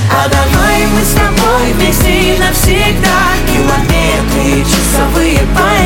А давай мы с тобой вместе и навсегда. Километры, часовые поезда.